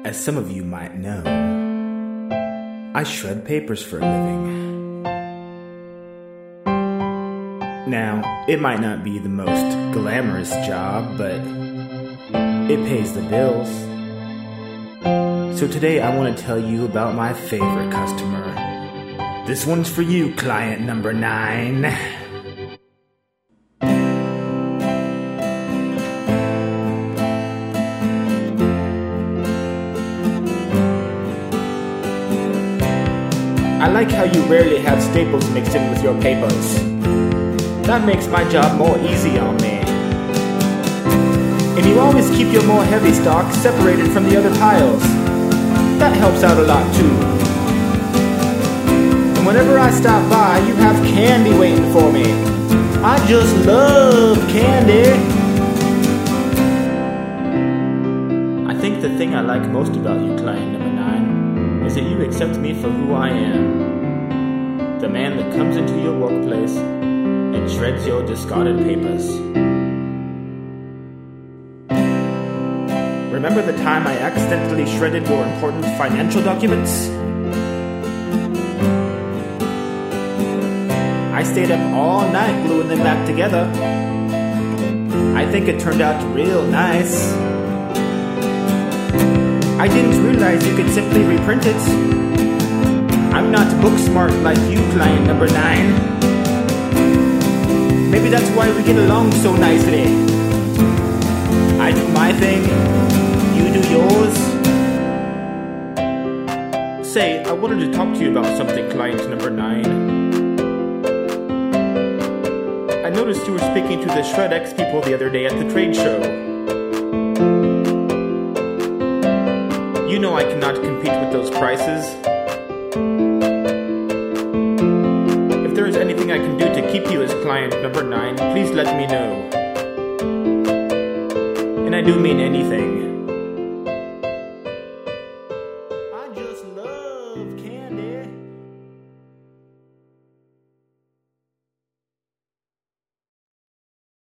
As some of you might know, I shred papers for a living. Now, it might not be the most glamorous job, but it pays the bills. So today I want to tell you about my favorite customer. This one's for you, client number 9. I like how you rarely have staples mixed in with your papers. That makes my job more easy on me. And you always keep your more heavy stock separated from the other piles. That helps out a lot too. And whenever I stop by, you have candy waiting for me. I just love candy. I think the thing I like most about you, client number 9, is that you accept me for who I am. The man that comes into your workplace and shreds your discarded papers. Remember the time I accidentally shredded your important financial documents? I stayed up all night gluing them back together. I think it turned out real nice. I didn't realize you could simply reprint it. I'm not book smart like you, client number 9. Maybe that's why we get along so nicely. I do my thing, you do yours. Say, I wanted to talk to you about something, client number 9. I noticed you were speaking to the ShredX people the other day at the trade show. You know I cannot compete with those prices. If there is anything I can do to keep you as client number 9, please let me know. And I do mean anything. I just love candy.